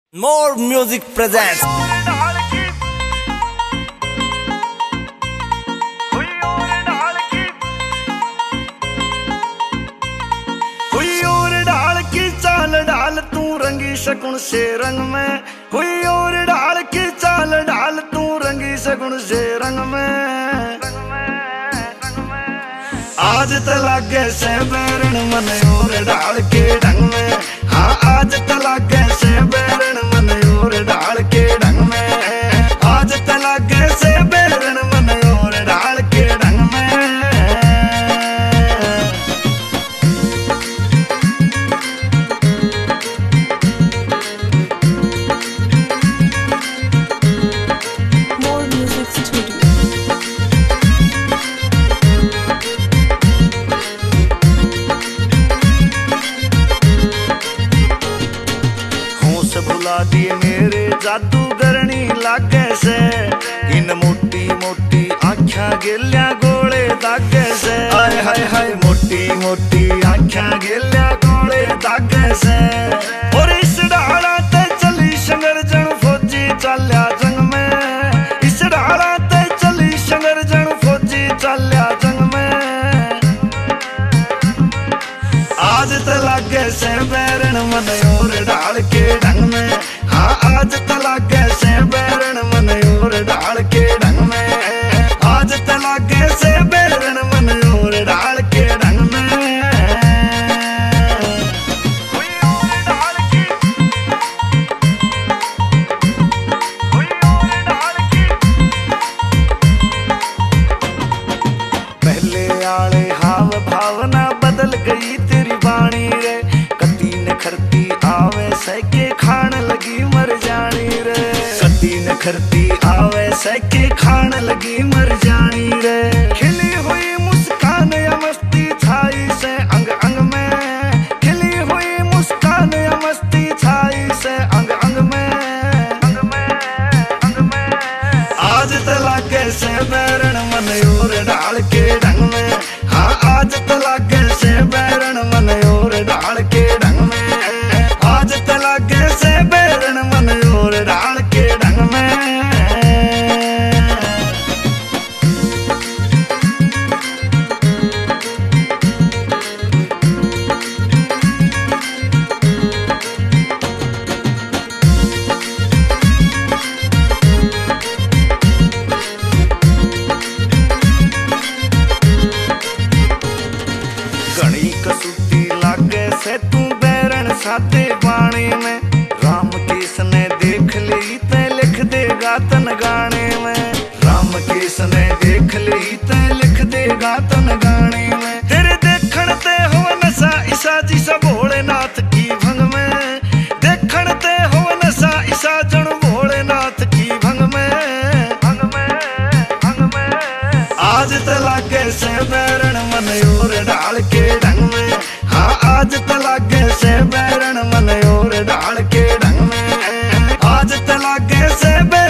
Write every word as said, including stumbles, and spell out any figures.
More Music presents. हुई और ढाल की चाल ढाल तू रंगी शगुन से रंग में, हुई और ढाल की चाल ढाल तू रंगी शगुन से रंग में। आज तलागे से बैरन मन और ढाल के ढंग में, हाँ आज तलागे से बैरन मन और ढाल के ढंग में, आज तलागे से बैरन मन और ढाल के ढंग में। More Music Studio. होश भुला दिए मेरे जादूगरनी लागे से, इन मोटी मोटी आँखा गेल्या गोले दागे से, हाय हाय हाय मोटी मोटी आँखा गेल्या गोले दागे से। और इस डाला ते चली शंगर जन फौजी चाल्या जंग में, इस डाला ते चली शंगर जन फौजी चाल्या जंग में। आज तलागे से बैरन मन और ढाल के ढंग में, हाँ आज तलागे से बैरन मन और ढाल के ढंग में, आज तलागे से बैरन मन और ढाल के ढंग में। हुई और ढाल की, हुई और ढाल की। पहले आले हाव भावना बदल गई तेरी बाणी रे, कती न खरती आवे सैके खान लगी मर जानी रे, कती न खरती आवे सैके खान लगी मर जानी रे। खिली हुई मुस्कान या मस्ती छाई से अंग अंग में, खिली हुई मुस्कान या मस्ती छाई से अंग अंग में, अंग में अंग में। आज तलाके से बैरन मन और ढाल के ढंग में, हाँ आज तलाके से बैरन मन और ढाल के ढंग में, आज तलाके से बैरन मन और ढाल के ढंग में। घणी कसुती लागे से तू बैरन साथे बाणी में, राम केस ने देख ली ते लिख देगा तन गाने में, राम केस ने देख ली ते लिख देगा तन गाने में। तेरे देखण ते हो नशा ईसा जी सा भोलेनाथ की भंग में, देखण ते हो नशा ईसा जन भोलेनाथ की भंग में, भंग में भंग में। आज तलाके से बैरन मन और ढाल के ढंग में, हाँ आज तलाके से बैरन मन और ढाल के ढंग में, आज तलाके से बैरन